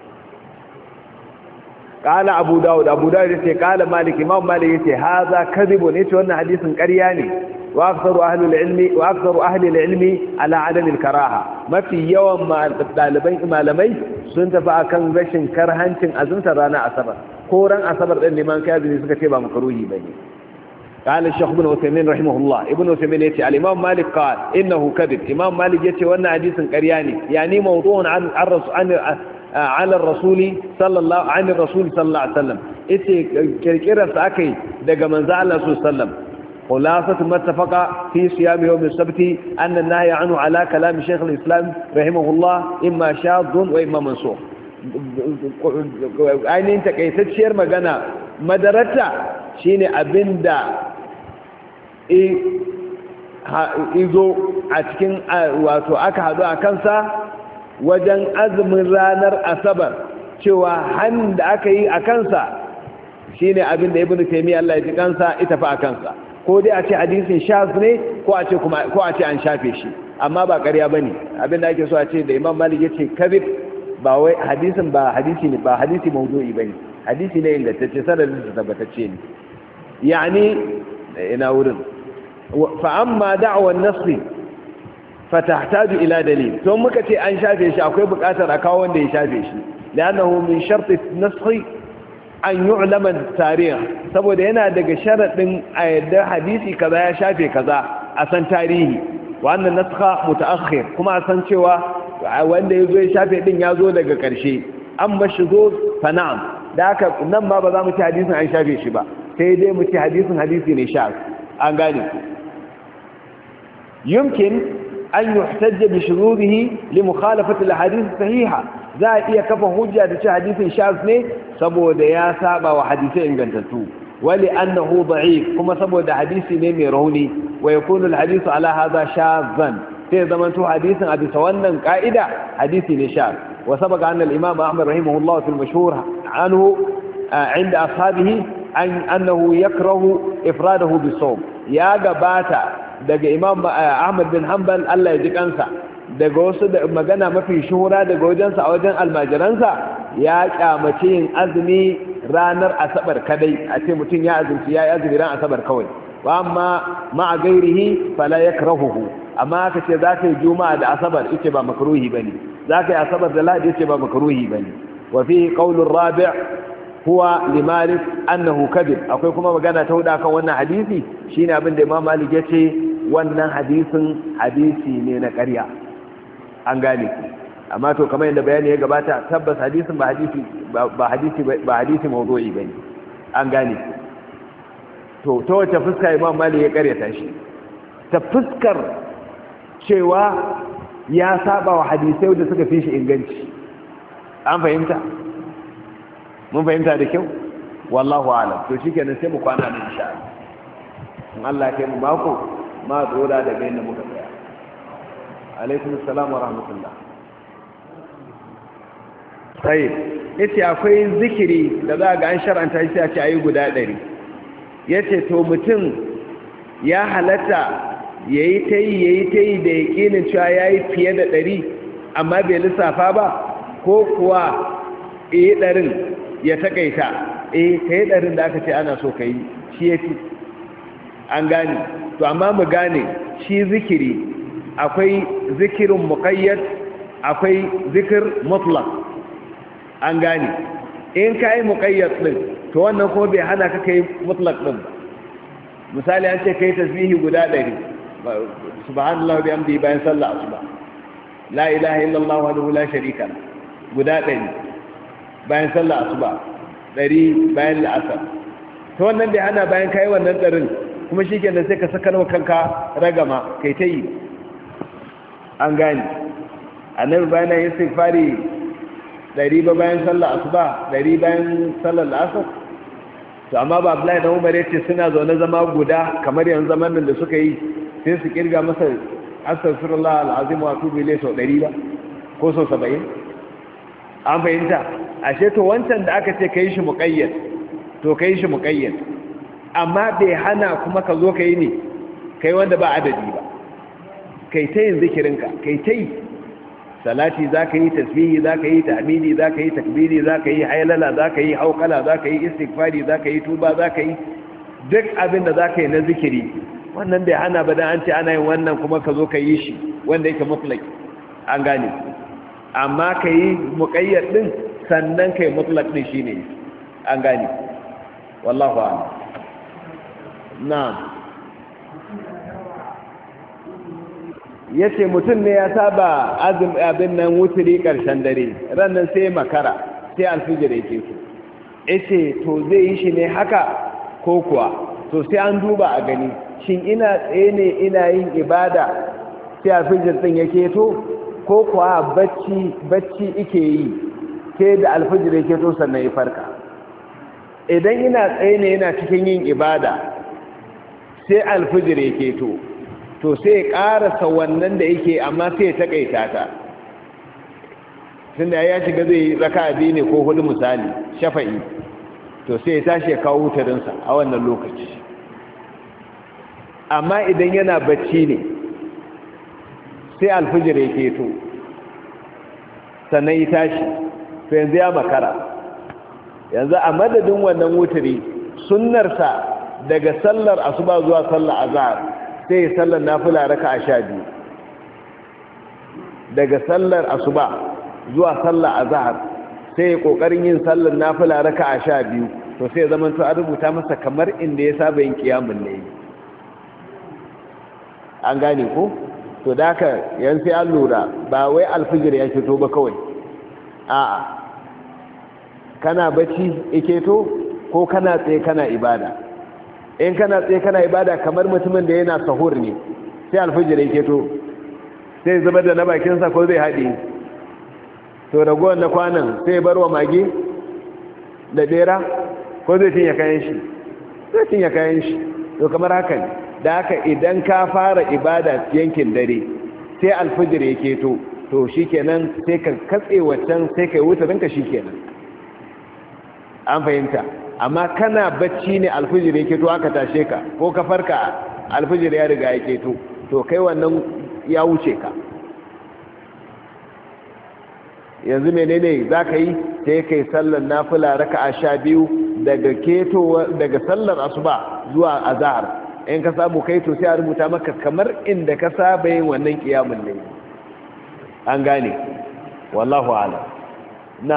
قال أبو داود أبو داود يتي قال مالك إمام مالك يتي هذا كذب يتي وأن حديث قرياني وأكثر أهل العلم وأكثر أهل العلم على عدم الكراهة ما في يوم ما طالبين malamai sun tafi akan rashin karhancin azumta rana asabar ko ran asabar din liman kazi suka ce ba makruhi bane قال الشيخ ابن عثيمين رحمه الله ابن عثيمين يتي الإمام مالك قال إنه كذب إمام مالك يتي وأن حديث قرياني يعني موضوع عن عن على الرسول صلى الله عن الرسول صلى الله عليه وسلم إتي كركرة ساكي دقى من زعل الله صلى الله عليه وسلم خلاصة ما اتفق في صيام يوم السبت أن النهي عنه على كلام شيخ الإسلام رحمه الله إما شاذ وإما منسوخ ainihin takaitacciyar magana madarata shine abinda izo a cikin wato aka hadu a kansa wajen azumin ranar asabar cewa hannun da aka yi a kansa shine abinda ibn taymiyyah Allah ya ji kansa ita fa a kansa ko dai a ce hadisin shaz ne ko a ce kuma ko a ce an shafe shi amma ba ƙarya bane abinda ake so a ce da Imam Malik yace kadhib ba wai hadisin ba hadisi ne ba hadisi mawdu'i bane hadisi ne ingantacce sanadin da tabbatacce ne yani ina wurin fa amma da'wa an-nasr fatahtaju ila dalil to muka ce an shafe shi akwai buƙatar a kawo wanda ya shafe shi lanahu min shart an-nasr an yu'lama tarikh saboda yana daga sharadin ayyada hadisi kaza ya shafe kaza a san tarihi wa annan naskha mutaakhir kuma a san cewa wanda yazo ya shafe din yazo daga karshe an bashi zo fa na'am da haka nan ma ba za mu ci hadisin an shafe shi ba sai dai mu ci hadisin hadisi ne shaz an gane yumkin an yuhtajja bi shurubihi li mukhalafati al-ahadith sahiha za a iya kafa hujja da ci hadisin shaz ne saboda ya saba wa hadisi ingantattu wali annahu da'if kuma saboda hadisi ne mai rauni wa yakunu al-hadithu ala hadha shazan sai zaman to hadisin a bisa wannan ka'ida hadisi ne shaz wa sabaqa anna al-imam Ahmad rahimahullah fi al-mashhur anhu inda ashabihi an annahu yakrahu ifradahu bisawm ya gabata daga imam Ahmad bin Hanbal Allah ya ji kansa daga wasu da magana mafi shuhura daga wajensa a wajen almajiransa ya kyamace yin azumi ranar asabar kadai a ce mutum ya azumci ya yi azumi ran asabar kawai wa amma ma'a gairihi fala yakrahuhu amma aka ce za ka yi juma'a da asabar ita ba makruhi bane za ka yi asabar da lahadi ita ba makruhi bane wa fi qawlur rabi' huwa limalik annahu kadhib akwai kuma magana ta huda kan wannan hadisi shine abin da Imam Malik yace wannan hadisin hadisi ne na ƙarya an gane amma to kamar yadda bayani ya gabata tabbas hadisin ba hadisi ba hadisi ba hadisi mawdu'i bane an gane to to wace fuska Imam Malik ya ƙaryata shi ta fuskar cewa ya saba wa hadisai da suka fi shi inganci an fahimta mun fahimta da kyau wallahu a'lam to shikenan sai mu kwana ne insha Allah in Allah ya kai mu mako ma tsora daga inda muka tsaya alaikum assalam wa rahmatullah sai yace akwai zikiri da za ga an shar'anta shi a ce ayi guda ɗari yace to mutum ya halatta yayi tayi yayi tayi da yakinin cewa yayi fiye da ɗari amma bai lissafa ba ko kuwa eh ɗarin ya takaita eh kai ɗarin da aka ce ana so kai shi yafi an gane to amma mu gane shi zikiri akwai zikirin muqayyad akwai zikir mutlaq an gane in kai muqayyad din to wannan ko bai hana ka kai mutlaq din ba misali an ce kai tasbihi guda ɗari subhanallahi wa bihamdihi bayan sallah asuba la ilaha illallah wahdahu la sharika lahu guda ɗari bayan sallah asuba ɗari bayan la'asar to wannan bai hana bayan kai wannan ɗarin kuma shi kenan sai ka sakar wa kanka ragama kai ta yi an gani annabi bayan yin istighfari ɗari ba bayan sallah asuba ɗari bayan sallar la'asar to amma ba Abdullahi da Umar yace suna zaune zama guda kamar yanzu zamanin da suka yi sai su kirga masa astaghfirullah alazim wa atubu ilayhi sau ɗari ba ko sau saba'in an fahimta ashe to wancan da aka ce kai shi muqayyad to kai shi muqayyad amma bai hana kuma ka zo kai ne kai wanda ba adadi ba kai ta yin zikirinka kai ta yi salati za ka yi tasbihi za ka yi ta'midi za ka yi takbiri za ka yi hailala za ka yi haukala za ka yi istighfari za ka yi tuba za ka yi duk abin da za ka yi na zikiri wannan bai hana ba dan an ce ana yin wannan kuma ka zo ka yi shi wanda yake mutlaki an gane amma ka yi muƙayyar ɗin sannan ka yi mutlak ɗin shi ne an gane wallahu a'lam na'am ya ce mutum ne ya saba azum abin nan wuturi ƙarshen dare rannan sai makara sai alfijir yake su ce to zai yi shi ne haka ko kuwa to sai an duba a gani shin ina tsaye ne ina yin ibada sai alfijir ɗin yake to ko kuwa bacci bacci ike yi ke da alfijir yake to sannan ya farka idan ina tsaye ne yana cikin yin ibada sai alfijir yake to to sai karasa wannan da yake amma sai ya takaita ta tunda ya shiga zai raka'a biyu ne ko hudu misali shafa'i to sai ya tashi ya kawo wutarinsa a wannan lokaci amma idan yana bacci ne sai alfijir ya keto sannan ya tashi to yanzu ya makara yanzu a madadin wannan wuturi sunnarsa daga sallar asuba zuwa sallar azhar sai ya sallar nafila raka'a sha biyu daga sallar asuba zuwa sallar azhar sai ya kokarin yin sallar nafila raka'a sha biyu to sai ya zama to a rubuta masa kamar inda ya saba yin qiyamul layl an gane ko to da ka yan sai an lura ba wai alfijir ya fito ba kawai a'a kana bacci yake to ko kana tsaye kana ibada in kana tsaye kana ibada kamar mutumin da yana sahur ne sai alfijir yake to sai zuba da na bakinsa ko zai haɗe to ragowar na kwanan sai bar wa mage da bera ko zai cinye kayan shi zai cinye kayan shi to kamar haka ne da haka idan ka fara ibada yankin dare sai alfijir yake to to shikenan sai ka katse waccan sai kai wutarinka shikenan an fahimta. Amma kana bacci ne alfijir yake to aka tashe ka, ko ka farka alfijir ya riga yake to to kai wannan ya wuce ka. yanzu menene za ka yi? sai kai sallar nafila raka'a sha biyu daga keto daga sallar asuba zuwa azhar. in ka samu kai to sai a rubuta maka kamar inda ka saba yin wannan kiyamul layl. an gane, wallahu a'lam. na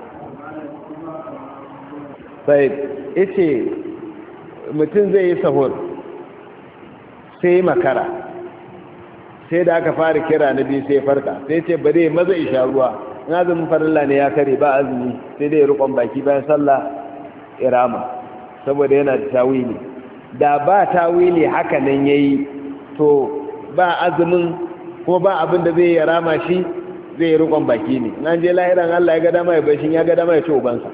sai yace mutum zai yi sahur sai makara, sai da aka fara kira na biyu sai farka, sai ce bare maza isha ruwa. in azumin farilla ne ya kare ba azumi, sai dai rukon baki bayan sallah irama, saboda yana da tawili. da ba tawili haka nan yayi to ba azumin ko ba abin da zai yi rama shi, zai yi rukon baki ne. in an je lahiran Allah ya ga dama ya bashin, ya ga dama ya ci ubansa.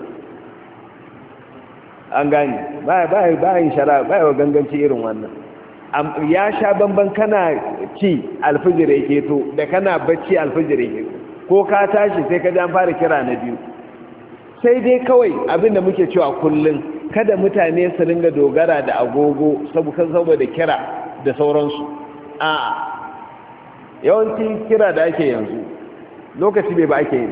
an gane, ba ba ba yin shara, ba yi ganganci irin wannan. ya sha bamban kana ci alfijir yake to da kana bacci alfijir yake to, ko ka tashi sai ka an fara kira na biyu. sai dai kawai abinda muke cewa kullum, kada mutane su ringa dogara da agogo saboda kira da sauransu. a yawanci kira da ake yanzu lokaci bai ba ake yi,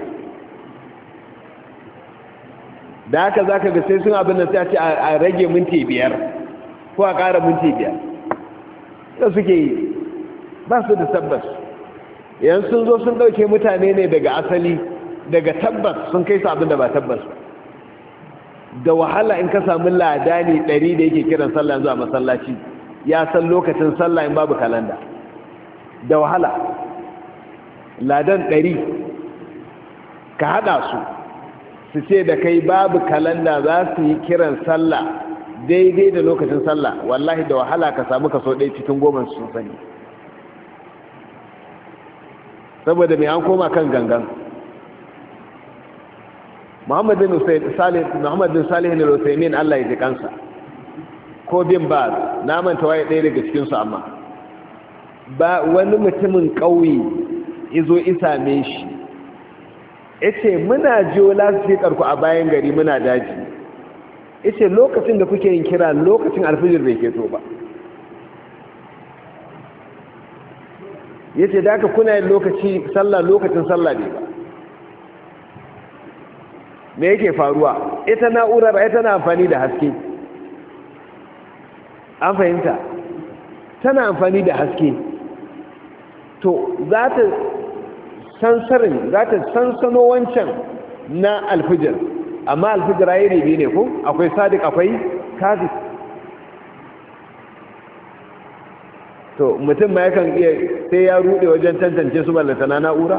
da haka za ka ga sai sun abin da sai a ce a rage minti biyar ko a ƙara minti biyar da suke yi, ba su da tabbas. yan sun zo sun ɗauke mutane ne daga asali, daga tabbas sun kai su abin da ba tabbas. da wahala in ka samu ladani ɗari da yake kiran sallah zuwa masallaci ya san lokacin sallah in babu kalanda. da wahala ladan ɗari ka haɗa su su ce da kai babu kalanda za su yi kiran sallah daidai da lokacin sallah, wallahi da wahala ka samu kaso ɗaya cikin goma sun sani. saboda mai an koma kan gangan. Muhammad bin Salih Muhammad bin Salih al-Uthaymin Allah ya ji kansa, ko bin ba na manta waye ɗaya daga cikin su, amma ba wani mutumin ƙauye izo isa me shi yace muna jiyo lasfikar ku a bayan gari muna daji, yace lokacin da kuke yin kira lokacin alfijir bai keto ba. yace da aka kuna yin lokaci sallah lokacin sallah ne ba. me yake faruwa? ita na'urar ai tana amfani da haske, an fahimta, tana amfani da haske. to za ta sansarin za ta sansano wancan na alfijir, amma alfijir ayi ne ne ko akwai sadiq akwai kazib. to mutum ma yakan iya sai ya rude wajen tantance su ballata na na'ura.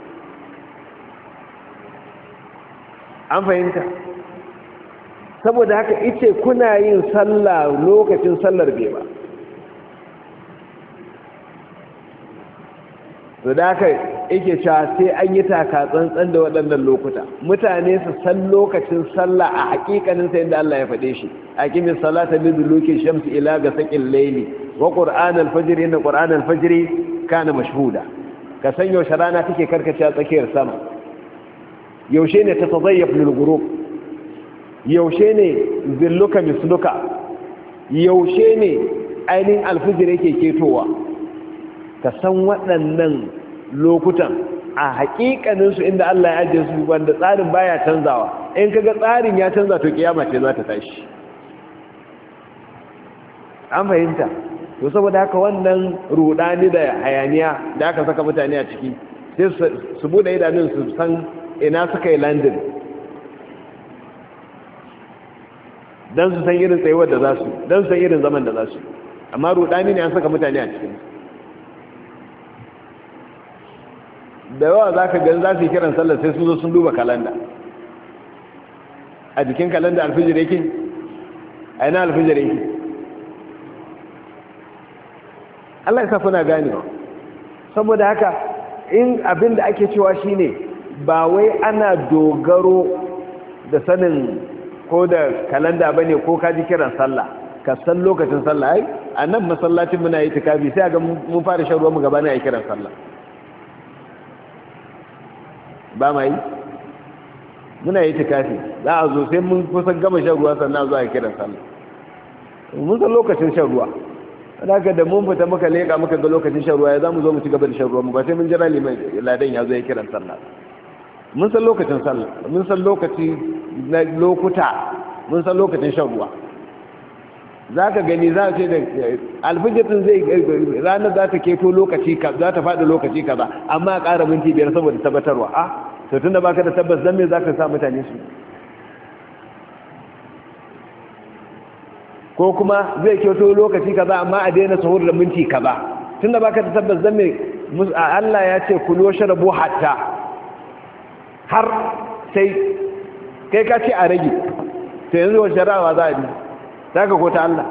an fahimta. saboda haka ice kuna yin sallah lokacin sallar bai ba. to da haka yake cewa sai an yi taka tsantsan da waɗannan lokuta, mutane su san lokacin sallah a hakikanin sa inda Allah ya faɗe shi. aqimis salata liduluki shamsi ila gasaqil layli wa qur'an al-fajr, inna qur'an al-fajr kana mashhuda. ka san yaushe rana take karkace a tsakiyar sama, yaushe ne tatazayyaf lil ghurub, yaushe ne zilluka misluka, yaushe ne ainihin alfijir yake ketowa. ka san waɗannan lokutan a haƙiƙaninsu inda Allah ya ajiye su, wanda tsarin baya canzawa. in kaga tsarin ya canza to kiyama ce za ta tashi. an fahimta. to saboda haka wannan rudani da hayaniya da aka saka mutane a ciki, sai su bude idanun su san ina suka yi landin, don su san irin tsayuwar da za su, don su san irin zaman da za su. amma rudani ne an saka mutane a cikin. da yawa za ka gani za su yi kiran sallar sai sun zo sun duba kalanda. a jikin kalanda alfijir yake? a ina alfijir yake? Allah ya sa kuna gane. saboda haka in abin da ake cewa shine ba wai ana dogaro da sanin ko da kalanda bane ko ka ji kiran sallah ka san lokacin sallah. ai a nan masallacin muna yi tikafi sai ga mun fara shan ruwa mu gaba ne a kiran sallah. ba mai muna yi tikafi za a zo sai mun kusan gama shan ruwa sannan zuwa kiran sallah mun san lokacin shan ruwa haka da mun fita muka leka muka ga lokacin shan ruwa ya za mu zo mu ci gaba da shan ruwa mu ba sai mun jira liman ladan ya zo ya kiran sallah mun san lokacin sallah mun san lokaci na lokuta mun san lokacin shan ruwa za ka gani za a ce da alfijirin zai ranar za ta keto lokaci za ta faɗi lokaci kaza amma a ƙara minti biyar saboda tabbatarwa a to tun da baka da tabbas don me za ka sa mutane su ko kuma zai keto lokaci kaza amma a daina sahur da minti kaza tun da baka da tabbas don me Allah ya ce kulu sharabu hatta har sai kai ka ce a rage to yanzu wa sharawa za a bi daga ko ta Allah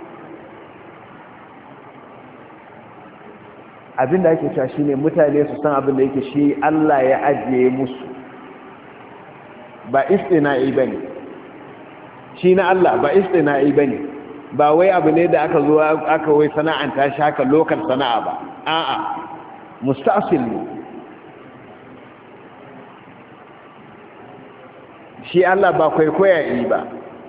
abinda ake cewa shine mutane su san abinda yake shi Allah ya ajiye musu ba istina'i bane shi na Allah ba istina'i bane ba wai abu ne da aka zo aka wai sana'anta shi haka lokal sana'a ba a'a musta'sil ne shi Allah ba kwaikwaya yi ba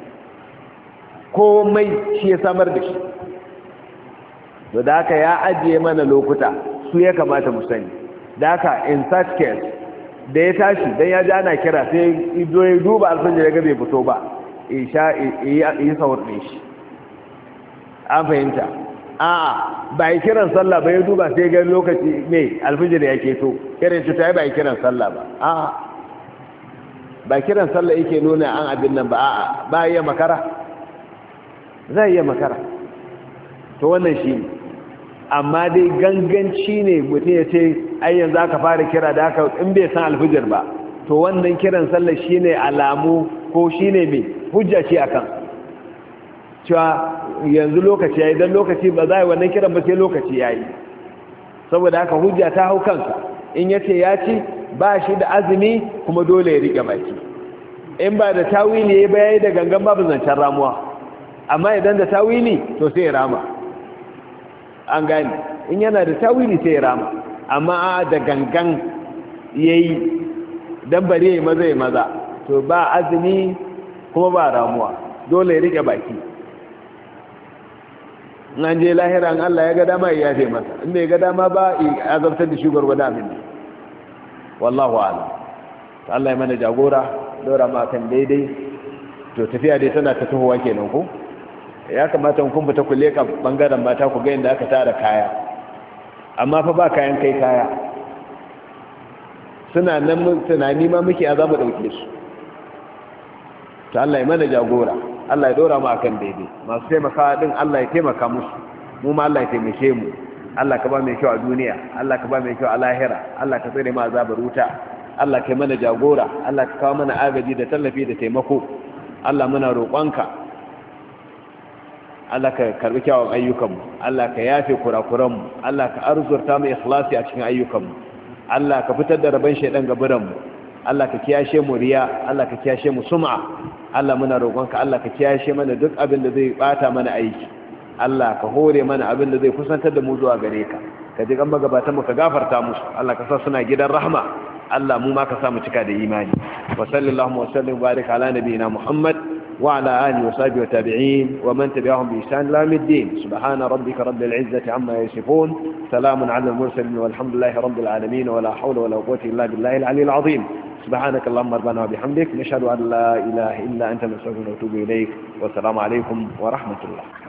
komai shi ya samar da shi to da haka ya ajiye mana lokuta su ya kamata mu sani da haka in such case da ya tashi dan ya ji ana kira sai ido ya duba alfajir ya ga bai fito ba isha yi sahur ne shi an fahimta a'a ba yi kiran sallah ba ya duba sai ga lokaci ne alfajir ya keto kiran shi ta yi ba yi kiran sallah ba a'a ba kiran sallah yake nuna an abin nan ba a'a ba ya makara zai iya makara to wannan shi ne amma dai ganganci ne mutum ya ce ai yanzu aka fara kira da aka in bai san alfijir ba to wannan kiran sallah shi ne alamu ko shi ne mai hujja ce akan cewa yanzu lokaci ya yi don lokaci ba za a yi wannan kiran ba sai lokaci ya yi saboda haka hujja ta hau kansa in ya ce ya ci ba shi da azumi kuma dole ya riƙe baki in ba da tawili ya yi da gangan babu zancen ramuwa amma idan da tawili to sai ya rama an gani in yana da tawili sai ya rama amma da gangan yayi dan bare yayi maza yayi maza to ba azumi kuma ba ramuwa dole ya rike baki nan je lahira an Allah ya ga dama ya yafe masa in bai ga dama ba azabtar da shi gurgurda amin wallahu a'lam Allah ya mana jagora dora ma kan daidai to tafiya dai tana ta tahowa kenan ko ya kamata kun fita ku leka bangaren mata ku ga inda aka tara kaya amma fa ba kayan kai kaya suna nan tunani ma muke a za mu dauke su to Allah ya mana jagora Allah ya dora mu akan daidai masu taimaka din Allah ya taimaka musu mu ma Allah ya taimake mu Allah ka ba mai kyau a duniya Allah ka ba mai kyau a lahira Allah ka tsare mu azabar wuta Allah ka mana jagora Allah ka kawo mana agaji da tallafi da taimako Allah muna roƙonka Allah ka karbi kyawun ayyukanmu Allah ka yafe kurakuranmu Allah ka arzurta mu ikhlasi a cikin ayyukanmu Allah ka fitar da rabon shaidan gaburanmu Allah ka kiyashe mu riya Allah ka kiyashe mu sum'a Allah muna roƙonka Allah ka kiyashe mana duk abin da zai bata mana aiki Allah ka hore mana abin da zai kusantar da mu zuwa gare ka ka ji kan magabatan mu ka gafarta musu Allah ka sa suna gidan rahma Allah mu ma ka sa mu cika da imani wa sallallahu wa sallim wa barik ala nabiyina Muhammad وعلى آله وصحبه وتابعين ومن تبعهم بإحسان إلى يوم الدين سبحان ربك رب العزة عما يصفون سلام على المرسلين والحمد لله رب العالمين ولا حول ولا قوة إلا بالله العلي العظيم سبحانك اللهم ربنا وبحمدك نشهد أن لا إله إلا أنت نستغفرك ونتوب إليك والسلام عليكم ورحمة الله